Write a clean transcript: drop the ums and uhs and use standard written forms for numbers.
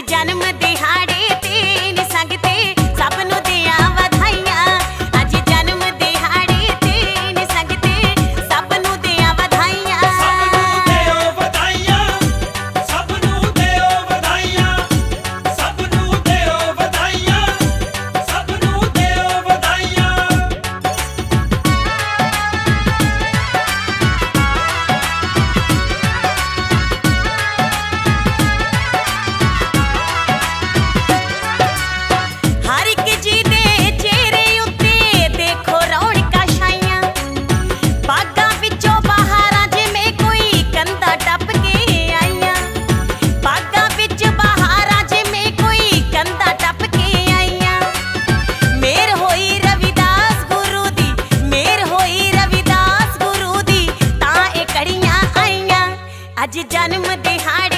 जन्म दिहाड़े ते नी संगते सब नूं दियां वधाइयां। अज जन्म दिहाड़े ते नी संगते सब नूं दियां वधाइयां। सब नूं दिओ वधाइयां, सब नूं दिओ वधाइयां, सब नूं दिओ वधाइयां, सब नूं दिओ वधाइयां। हर एक जी दे चेहरे उत्ते देखो रौनकां छाइयां। बागां विचों बहारां जिवें कोई कंधा टप के आईयां। बागां विच बहारां जिवें कोई कंधा टप के आईयां। मेर होई रविदास गुरु दी, मेर होई रविदास गुरु दी, तां इह कड़ियां आईयां। अज जन्म दिहाड़े